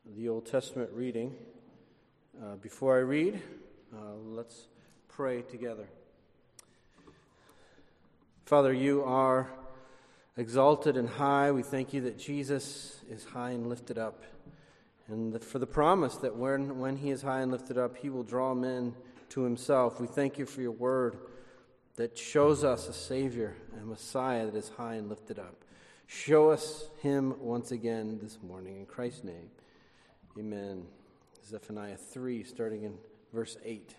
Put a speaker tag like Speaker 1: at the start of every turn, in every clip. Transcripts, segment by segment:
Speaker 1: the Old Testament reading. Before I read, let's pray together. Father, you are exalted and high. We thank you that Jesus is high and lifted up, and for the promise that when he is high and lifted up, he will draw men to himself. We thank you for your word that shows us a Savior, a Messiah that is high and lifted up. Show us him once again this morning. In Christ's name, amen. Zephaniah 3, starting in verse 8.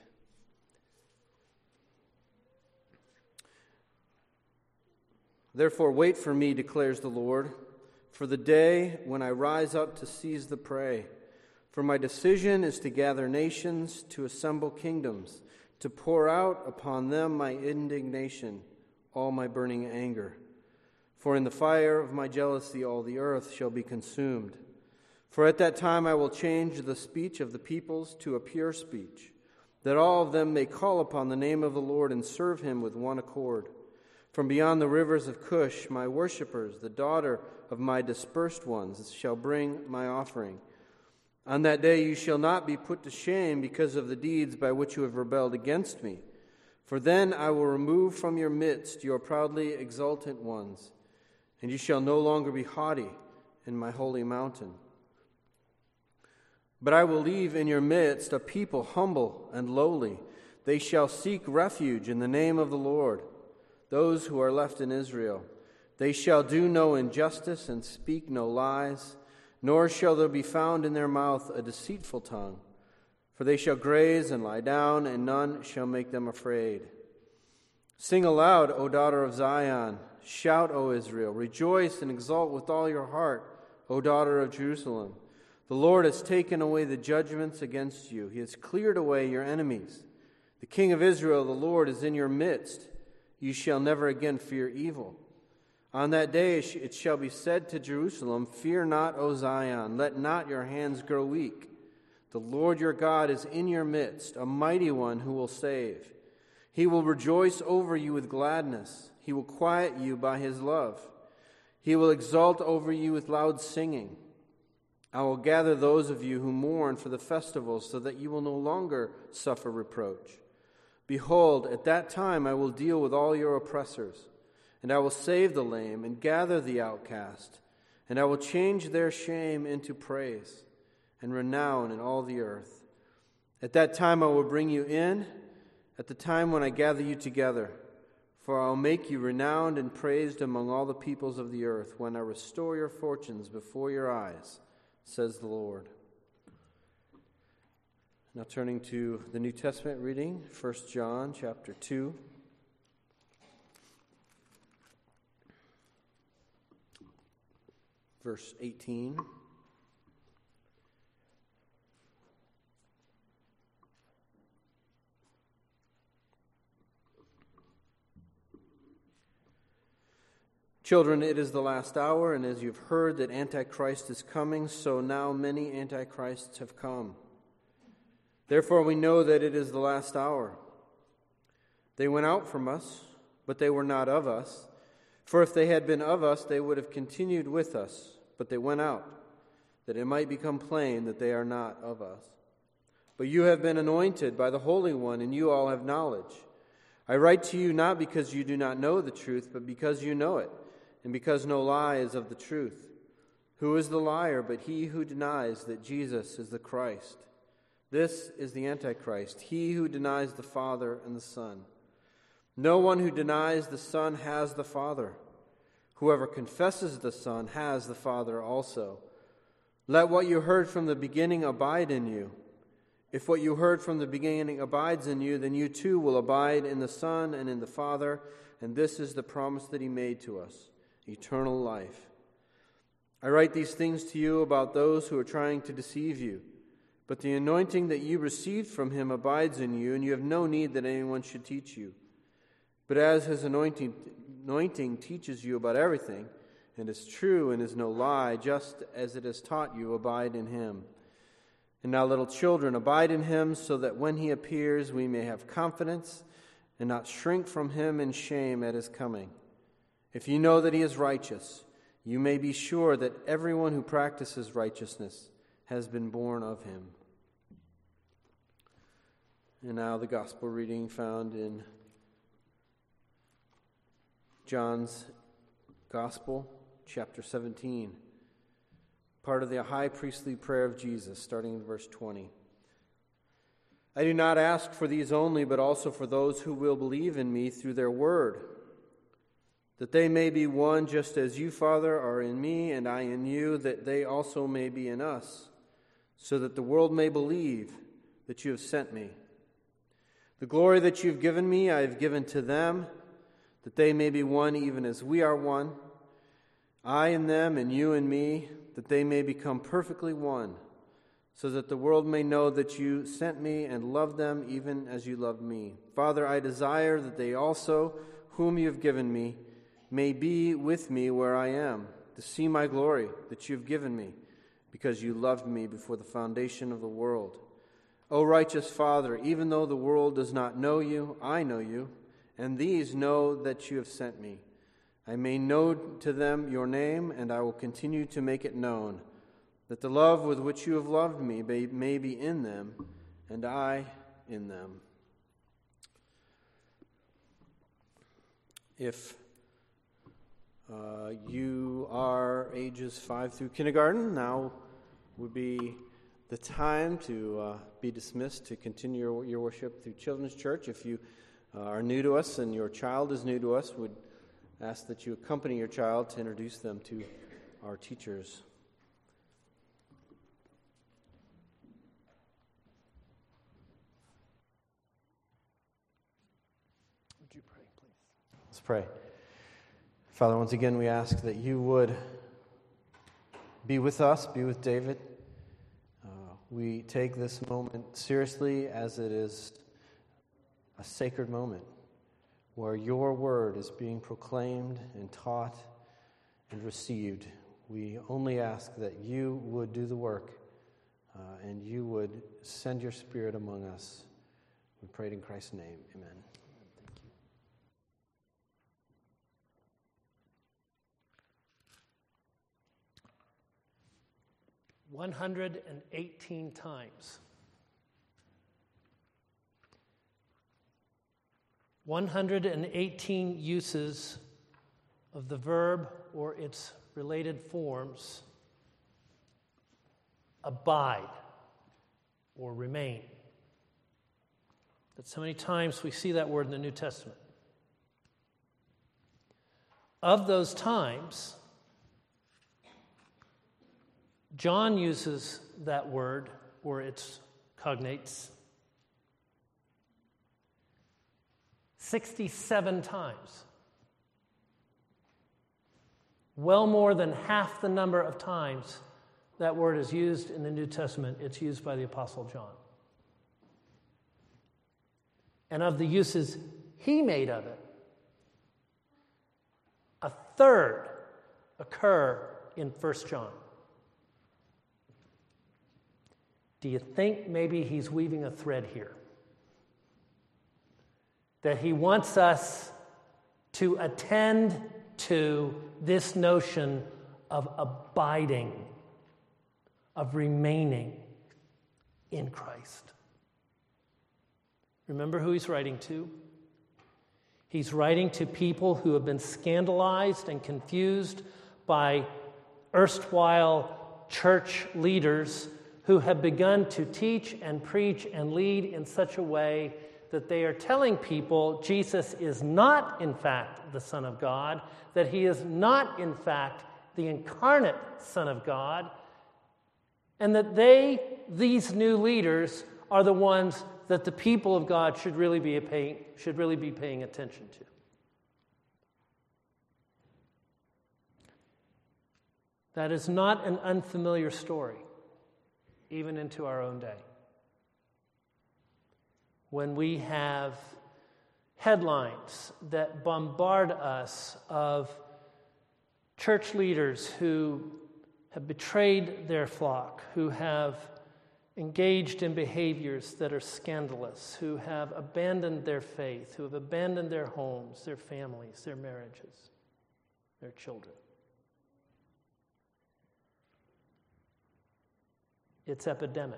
Speaker 1: Therefore wait for me, declares the Lord, for the day when I rise up to seize the prey. For my decision is to gather nations, to assemble kingdoms, to pour out upon them my indignation, all my burning anger. For in the fire of my jealousy all the earth shall be consumed. For at that time I will change the speech of the peoples to a pure speech, that all of them may call upon the name of the Lord and serve him with one accord. From beyond the rivers of Cush, my worshippers, the daughter of my dispersed ones, shall bring my offering. On that day you shall not be put to shame because of the deeds by which you have rebelled against me. For then I will remove from your midst your proudly exultant ones, and you shall no longer be haughty in my holy mountain. But I will leave in your midst a people humble and lowly. They shall seek refuge in the name of the Lord, those who are left in Israel. They shall do no injustice and speak no lies, nor shall there be found in their mouth a deceitful tongue. For they shall graze and lie down, and none shall make them afraid. Sing aloud, O daughter of Zion. Shout, O Israel. Rejoice and exult with all your heart, O daughter of Jerusalem. The Lord has taken away the judgments against you. He has cleared away your enemies. The King of Israel, the Lord, is in your midst. You shall never again fear evil. On that day it shall be said to Jerusalem, Fear not, O Zion, let not your hands grow weak. The Lord your God is in your midst, a mighty one who will save. He will rejoice over you with gladness. He will quiet you by his love. He will exult over you with loud singing. I will gather those of you who mourn for the festivals so that you will no longer suffer reproach. Behold, at that time I will deal with all your oppressors, and I will save the lame and gather the outcast, and I will change their shame into praise and renown in all the earth. At that time I will bring you in, at the time when I gather you together, for I will make you renowned and praised among all the peoples of the earth when I restore your fortunes before your eyes, says the Lord. Now turning to the New Testament reading, 1 John chapter 2. Verse 18. Children, it is the last hour, and as you've heard that Antichrist is coming, so now many Antichrists have come. Therefore we know that it is the last hour. They went out from us, but they were not of us. For if they had been of us, they would have continued with us. But they went out, that it might become plain that they are not of us. But you have been anointed by the Holy One, and you all have knowledge. I write to you not because you do not know the truth, but because you know it, and because no lie is of the truth. Who is the liar but he who denies that Jesus is the Christ? This is the Antichrist, he who denies the Father and the Son. No one who denies the Son has the Father. Whoever confesses the Son has the Father also. Let what you heard from the beginning abide in you. If what you heard from the beginning abides in you, then you too will abide in the Son and in the Father, and this is the promise that he made to us, eternal life. I write these things to you about those who are trying to deceive you. But the anointing that you received from him abides in you, and you have no need that anyone should teach you. But as his anointing teaches you about everything, and is true and is no lie, just as it has taught you, abide in him. And now, little children, abide in him, so that when he appears we may have confidence and not shrink from him in shame at his coming. If you know that he is righteous, you may be sure that everyone who practices righteousness has been born of him. And now the gospel reading found in John's Gospel, chapter 17, part of the high priestly prayer of Jesus, starting in verse 20. I do not ask for these only, but also for those who will believe in me through their word, that they may be one just as you, Father, are in me and I in you, that they also may be in us, so that the world may believe that you have sent me. The glory that you have given me, I have given to them, that they may be one even as we are one, I in them and you in me, that they may become perfectly one, so that the world may know that you sent me and loved them even as you loved me. Father, I desire that they also, whom you have given me, may be with me where I am, to see my glory that you have given me, because you loved me before the foundation of the world. O righteous Father, even though the world does not know you, I know you, and these know that you have sent me. I may know to them your name, and I will continue to make it known, that the love with which you have loved me may be in them, and I in them. If you are ages 5 through kindergarten, now would be the time to be dismissed to continue your worship through Children's Church. If you are new to us and your child is new to us, would ask that you accompany your child to introduce them to our teachers. Would you pray, please? Let's pray. Father, once again we ask that you would be with us, be with David. We take this moment seriously as it is a sacred moment where your word is being proclaimed and taught and received. We only ask that you would do the work and you would send your Spirit among us. We pray it in Christ's name. Amen.
Speaker 2: 118 times. 118 uses of the verb or its related forms abide or remain. That's how many times we see that word in the New Testament. Of those times, John uses that word or its cognates 67 times. Well more than half the number of times that word is used in the New Testament, it's used by the Apostle John. And of the uses he made of it, a third occur in 1 John. Do you think maybe he's weaving a thread here? That he wants us to attend to this notion of abiding, of remaining in Christ. Remember who he's writing to? He's writing to people who have been scandalized and confused by erstwhile church leaders who have begun to teach and preach and lead in such a way that they are telling people Jesus is not, in fact, the Son of God, that he is not, in fact, the incarnate Son of God, and that these new leaders, are the ones that the people of God should really be paying attention to. That is not an unfamiliar story, even into our own day. When we have headlines that bombard us of church leaders who have betrayed their flock, who have engaged in behaviors that are scandalous, who have abandoned their faith, who have abandoned their homes, their families, their marriages, their children. It's epidemic.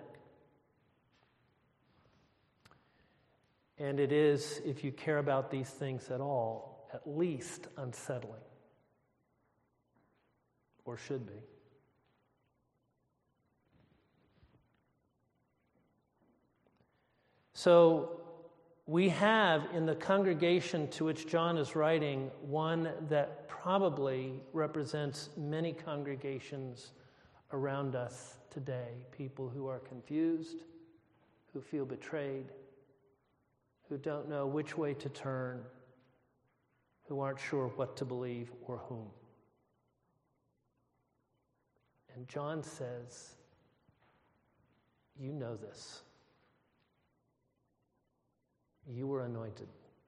Speaker 2: And it is, if you care about these things at all, at least unsettling. Or should be. So we have in the congregation to which John is writing one that probably represents many congregations around us today. People who are confused, who feel betrayed, who don't know which way to turn, who aren't sure what to believe or whom. And John says, you know this. You were anointed.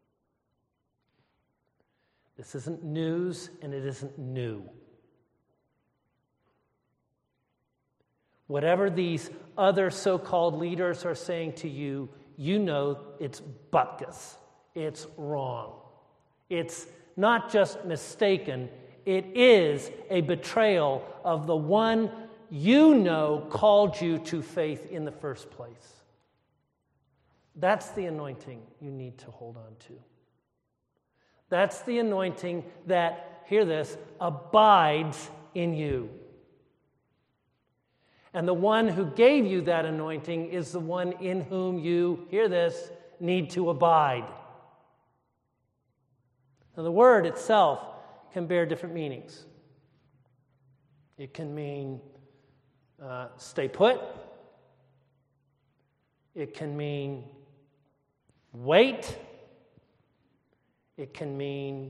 Speaker 2: This isn't news, and it isn't new. Whatever these other so-called leaders are saying to you, you know it's bupkis. It's wrong. It's not just mistaken. It is a betrayal of the one you know called you to faith in the first place. That's the anointing you need to hold on to. That's the anointing that, hear this, abides in you. And the one who gave you that anointing is the one in whom you, hear this, need to abide. Now, the word itself can bear different meanings. It can mean stay put. It can mean wait. It can mean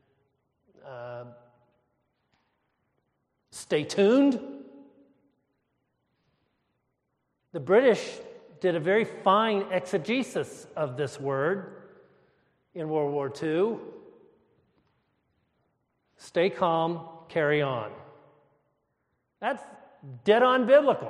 Speaker 2: stay tuned. The British did a very fine exegesis of this word in World War II. Stay calm, carry on. That's dead on biblical.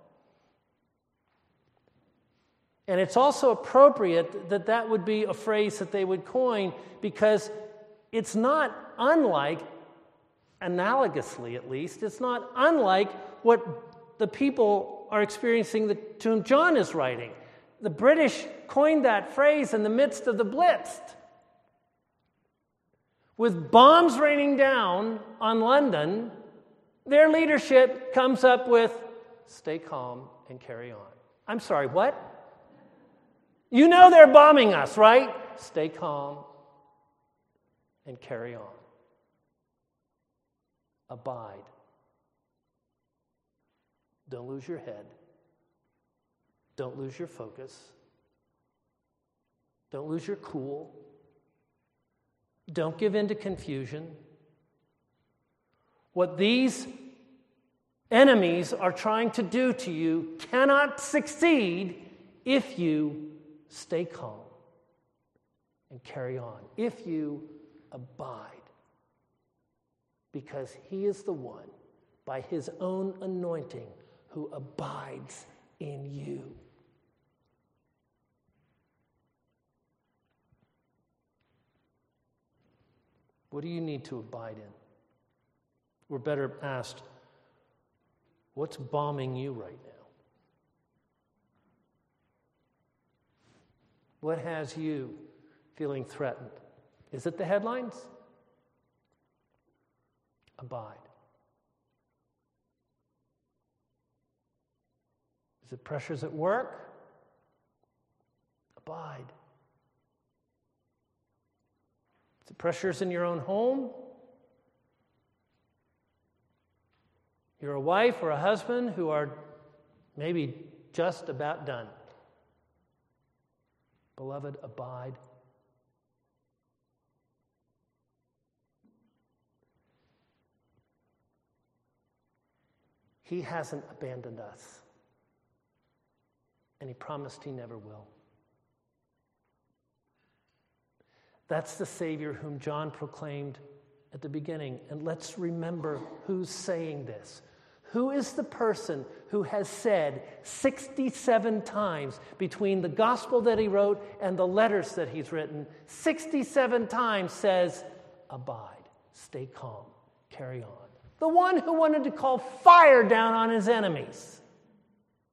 Speaker 2: And it's also appropriate that that would be a phrase that they would coin because it's not unlike, analogously at least, it's not unlike what the people are experiencing to whom John is writing. The British coined that phrase in the midst of the Blitz. With bombs raining down on London, their leadership comes up with, stay calm and carry on. I'm sorry, what? You know they're bombing us, right? Stay calm and carry on. Abide. Don't lose your head. Don't lose your focus. Don't lose your cool. Don't give in to confusion. What these enemies are trying to do to you cannot succeed if you stay calm and carry on, if you abide. Because he is the one, by his own anointing, who abides in you. What do you need to abide in? Or better asked, what's bombing you right now? What has you feeling threatened? Is it the headlines? Abide. Is it pressures at work? Abide. Is it pressures in your own home? You're a wife or a husband who are maybe just about done. Beloved, abide. He hasn't abandoned us. And he promised he never will. That's the Savior whom John proclaimed at the beginning. And let's remember who's saying this. Who is the person who has said 67 times between the gospel that he wrote and the letters that he's written, 67 times says, abide, stay calm, carry on. The one who wanted to call fire down on his enemies.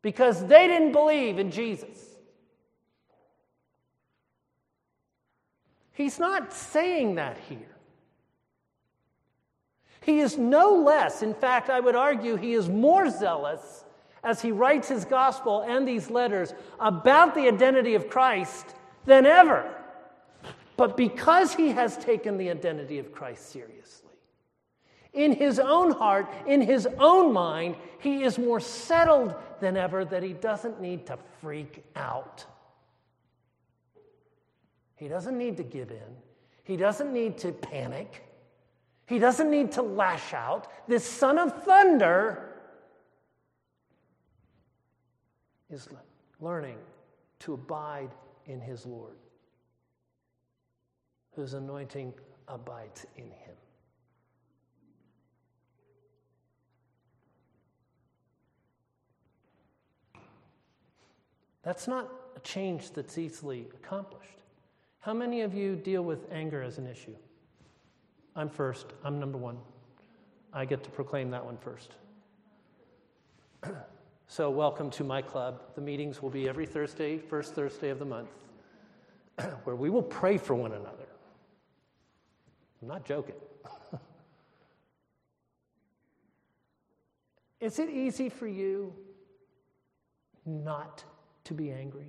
Speaker 2: because they didn't believe in Jesus. He's not saying that here. He is no less, in fact, I would argue he is more zealous as he writes his gospel and these letters about the identity of Christ than ever. But because he has taken the identity of Christ seriously, in his own heart, in his own mind, he is more settled than ever that he doesn't need to freak out. He doesn't need to give in. He doesn't need to panic. He doesn't need to lash out. This son of thunder is learning to abide in his Lord, whose anointing abides in him. That's not a change that's easily accomplished. How many of you deal with anger as an issue? I'm first. I'm number one. I get to proclaim that one first. So welcome to my club. The meetings will be every Thursday, first Thursday of the month, where we will pray for one another. I'm not joking. Is it easy for you not to be angry?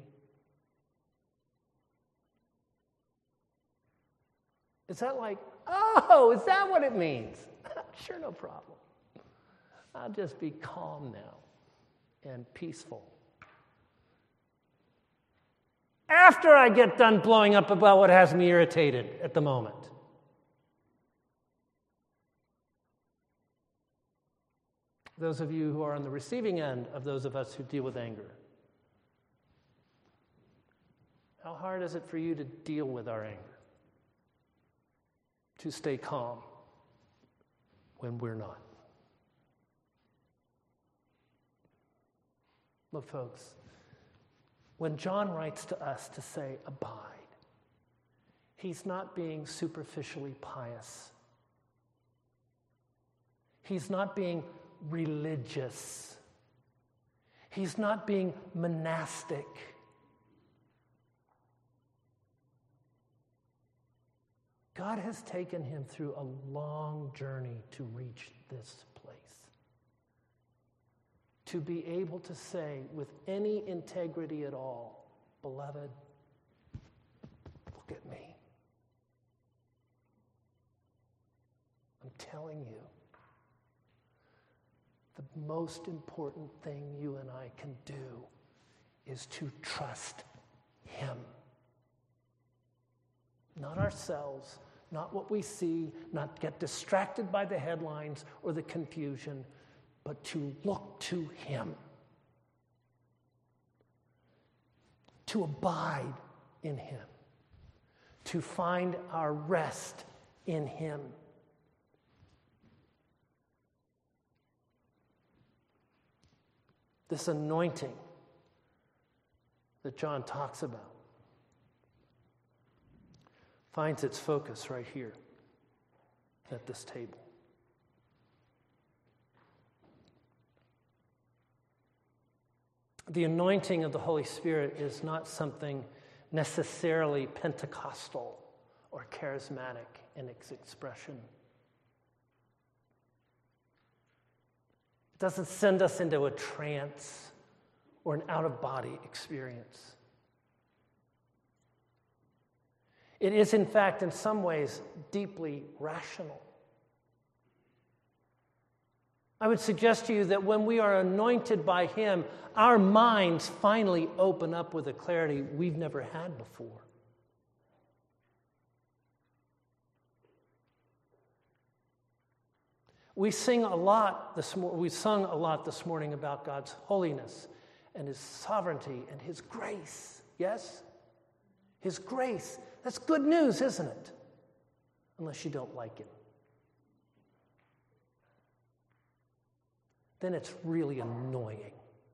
Speaker 2: Is that like, oh, is that what it means? Sure, no problem. I'll just be calm now and peaceful. After I get done blowing up about what has me irritated at the moment. Those of you who are on the receiving end of those of us who deal with anger, how hard is it for you to deal with our anger? To stay calm when we're not? Look, folks, when John writes to us to say, abide, he's not being superficially pious. He's not being religious. He's not being monastic. God has taken him through a long journey to reach this place. To be able to say with any integrity at all, beloved, look at me. I'm telling you, the most important thing you and I can do is to trust him. Not ourselves, not what we see, not get distracted by the headlines or the confusion, but to look to him. To abide in him. To find our rest in him. This anointing that John talks about finds its focus right here at this table. The anointing of the Holy Spirit is not something necessarily Pentecostal or charismatic in its expression. It doesn't send us into a trance or an out-of-body experience. It is, in fact, in some ways, deeply rational. I would suggest to you that when we are anointed by him, our minds finally open up with a clarity we've never had before. We sung a lot this morning about God's holiness and his sovereignty and his grace. Yes? His grace. That's good news, isn't it? Unless you don't like him. Then it's really annoying.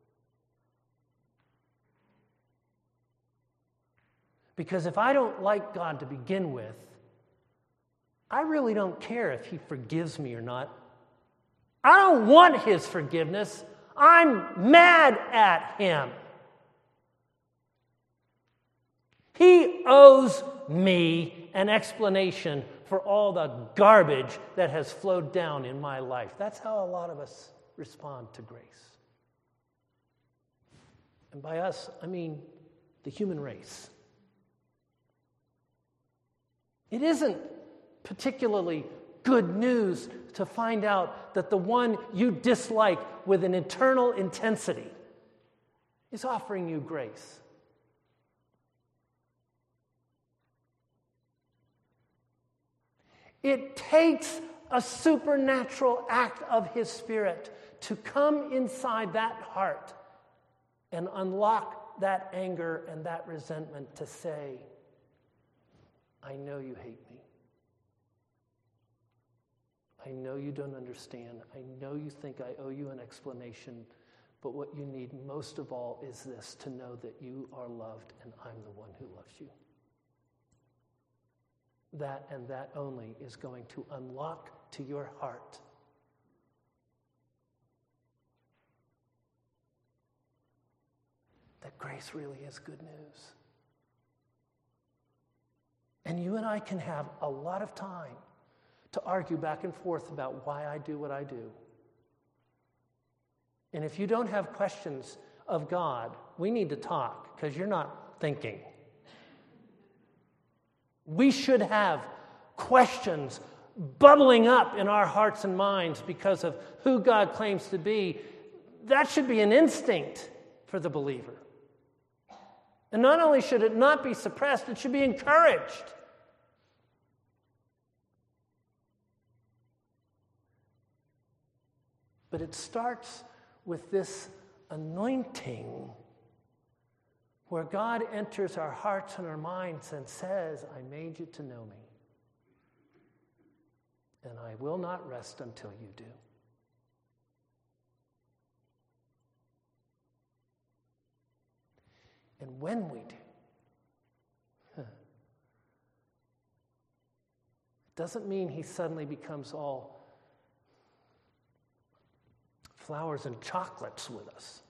Speaker 2: Because if I don't like God to begin with, I really don't care if he forgives me or not. I don't want his forgiveness. I'm mad at him. He owes me an explanation for all the garbage that has flowed down in my life. That's how a lot of us respond to grace. And by us, I mean the human race. It isn't particularly good news to find out that the one you dislike with an eternal intensity is offering you grace. It takes a supernatural act of His Spirit to come inside that heart and unlock that anger and that resentment to say, I know you hate me. I know you don't understand. I know you think I owe you an explanation, but what you need most of all is this, to know that you are loved and I'm the one who loves you. That and that only is going to unlock to your heart that grace really is good news. And you and I can have a lot of time to argue back and forth about why I do what I do. And if you don't have questions of God, we need to talk, because you're not thinking. We should have questions bubbling up in our hearts and minds because of who God claims to be. That should be an instinct for the believer. And not only should it not be suppressed, it should be encouraged. But it starts with this anointing where God enters our hearts and our minds and says, I made you to know me, and I will not rest until you do. And when we do, it doesn't mean He suddenly becomes all flowers and chocolates with us.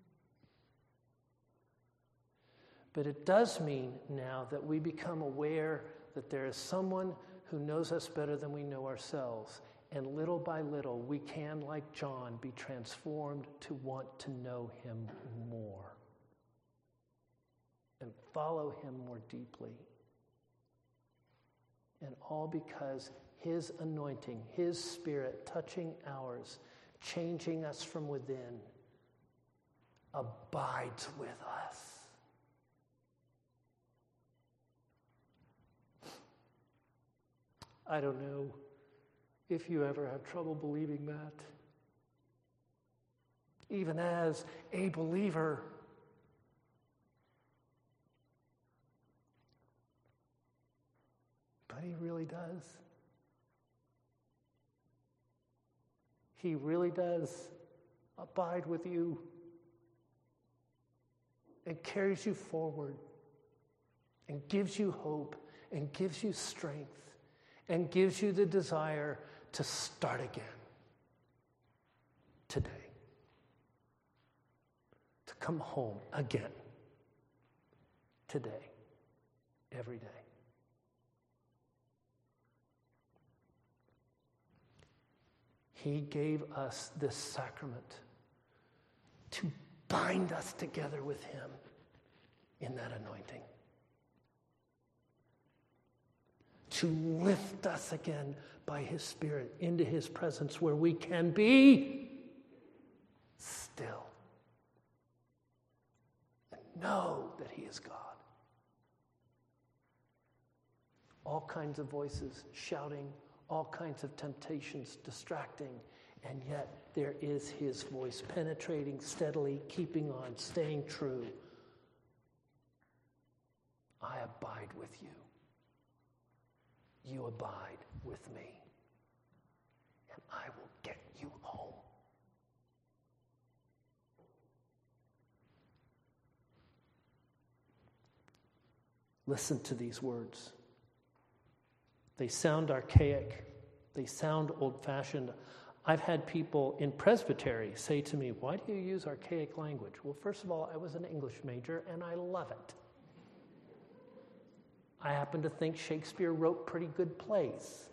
Speaker 2: But it does mean now that we become aware that there is someone who knows us better than we know ourselves. And little by little, we can, like John, be transformed to want to know Him more and follow Him more deeply. And all because His anointing, His Spirit touching ours, changing us from within, abides with us. I don't know if you ever have trouble believing that. Even as a believer, but He really does. He really does abide with you and carries you forward and gives you hope and gives you strength and gives you the desire to start again today, to come home again today, every day. He gave us this sacrament to bind us together with Him in that anointing, to lift us again by His Spirit into His presence where we can be still and know that He is God. All kinds of voices shouting, all kinds of temptations distracting, and yet there is His voice penetrating steadily, keeping on, staying true. I abide with you. You abide with me, and I will get you home. Listen to these words. They sound archaic. They sound old-fashioned. I've had people in presbytery say to me, "Why do you use archaic language?" Well, first of all, I was an English major, and I love it. I happen to think Shakespeare wrote pretty good plays.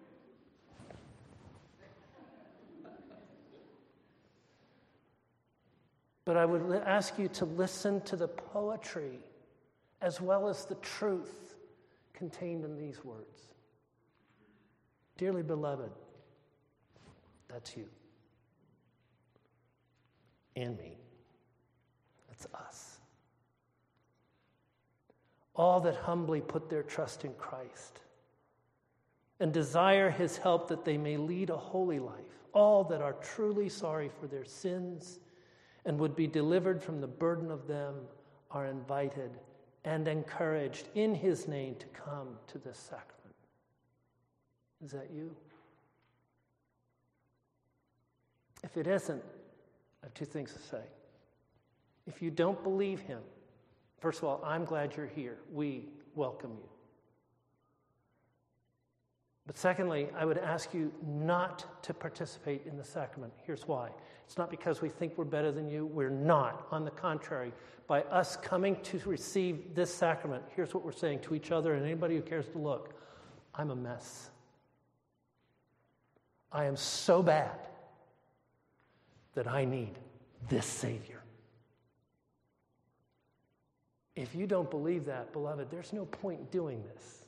Speaker 2: But I would ask you to listen to the poetry as well as the truth contained in these words. Dearly beloved, that's you and me. That's us. All that humbly put their trust in Christ and desire his help that they may lead a holy life. All that are truly sorry for their sins and would be delivered from the burden of them are invited and encouraged in his name to come to this sacrament. Is that you? If it isn't, I have two things to say. If you don't believe him, first of all, I'm glad you're here. We welcome you. But secondly, I would ask you not to participate in the sacrament. Here's why. It's not because we think we're better than you. We're not. On the contrary, by us coming to receive this sacrament, here's what we're saying to each other and anybody who cares to look. I'm a mess. I am so bad that I need this Savior. If you don't believe that, beloved, there's no point in doing this.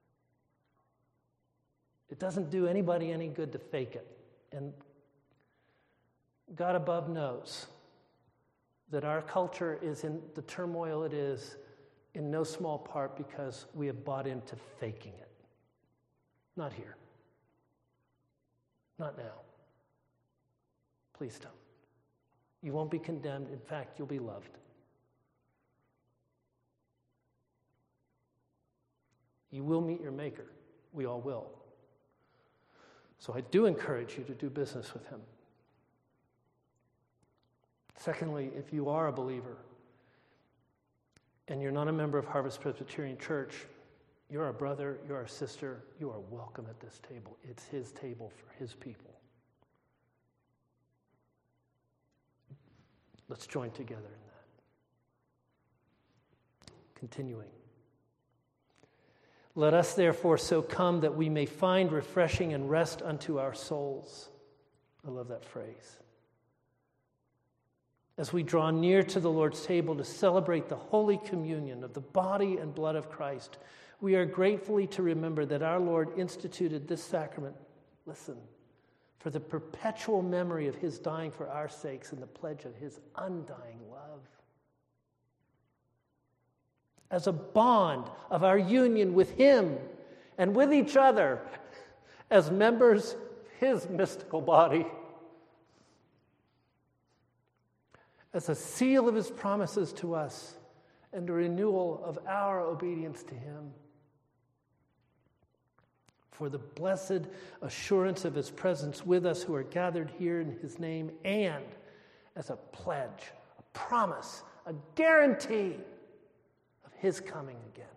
Speaker 2: It doesn't do anybody any good to fake it. And God above knows that our culture is in the turmoil it is in no small part because we have bought into faking it. Not here. Not now. Please don't. You won't be condemned. In fact, you'll be loved. You will meet your Maker. We all will. So I do encourage you to do business with him. Secondly, if you are a believer and you're not a member of Harvest Presbyterian Church, you're a brother, you're a sister, you are welcome at this table. It's his table for his people. Let's join together in that. Continuing. Let us therefore so come that we may find refreshing and rest unto our souls. I love that phrase. As we draw near to the Lord's table to celebrate the Holy Communion of the body and blood of Christ, we are gratefully to remember that our Lord instituted this sacrament, listen, for the perpetual memory of his dying for our sakes and the pledge of his undying love. As a bond of our union with him and with each other as members of his mystical body. As a seal of his promises to us and a renewal of our obedience to him. For the blessed assurance of his presence with us who are gathered here in his name, and as a pledge, a promise, a guarantee of his coming again.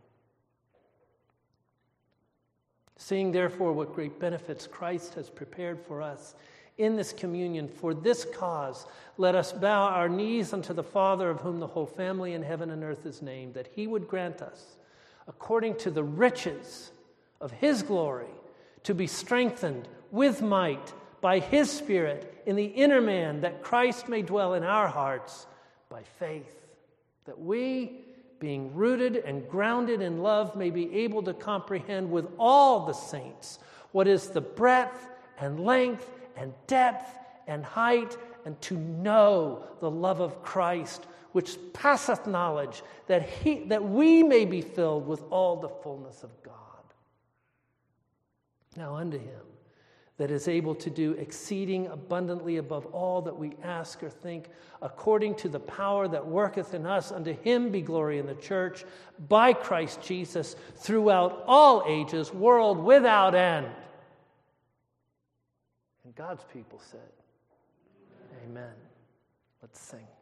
Speaker 2: Seeing therefore what great benefits Christ has prepared for us in this communion, for this cause, let us bow our knees unto the Father, of whom the whole family in heaven and earth is named, that he would grant us, according to the riches of his glory, to be strengthened with might by his Spirit in the inner man, that Christ may dwell in our hearts by faith, that we, being rooted and grounded in love, may be able to comprehend with all the saints what is the breadth and length and depth and height, and to know the love of Christ, which passeth knowledge, that we may be filled with all the fullness of God. Now unto him that is able to do exceeding abundantly above all that we ask or think, according to the power that worketh in us, unto him be glory in the church, by Christ Jesus, throughout all ages, world without end. And God's people said, Amen. Let's sing.